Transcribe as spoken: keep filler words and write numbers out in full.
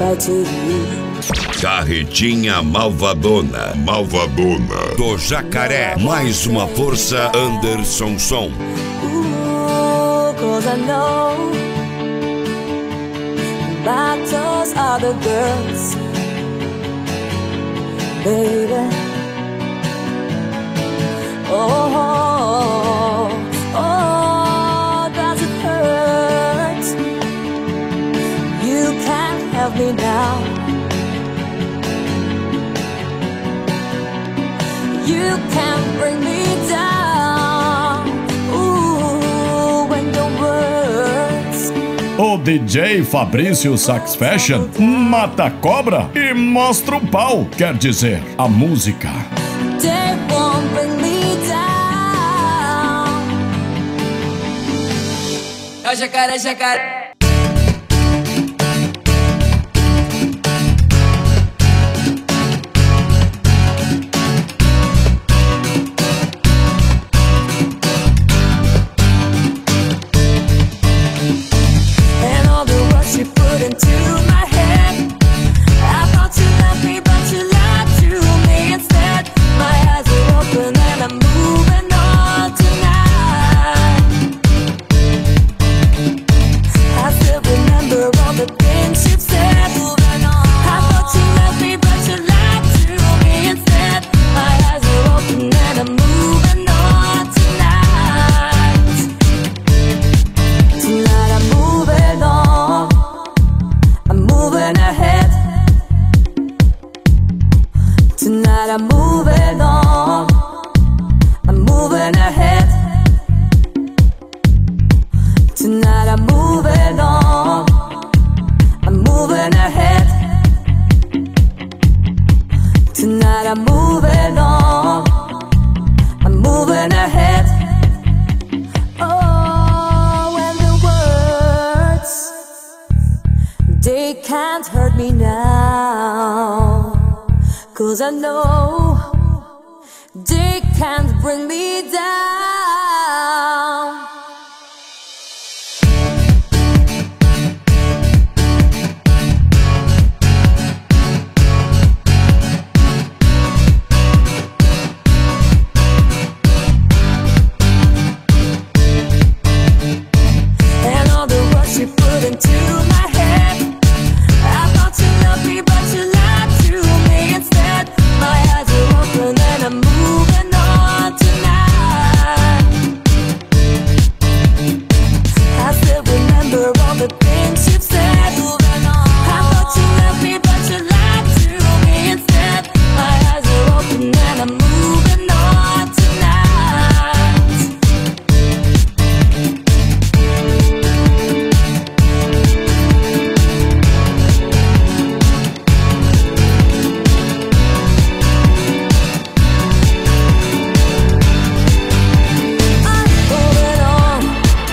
lie to you. Carretinha Malvadona, Malvadona do Jacaré. Mais uma força, Anderson Som. Ooh, 'cause I know battles are the girls, baby. Oh, oh, oh, does it hurt? You can't help me now. You can't bring me down. Ooh, when your words. O D J Fabrício Sax Fashion mata a cobra e mostra o pau. Quer dizer, a música. They won't bring me down. É o jacaré, jacaré. I'm moving on, I'm moving ahead. Tonight I'm moving on, I'm moving ahead. Tonight I'm moving on, I'm moving ahead. Oh, when the words, they can't hurt me now, 'cause I know they can't bring me down.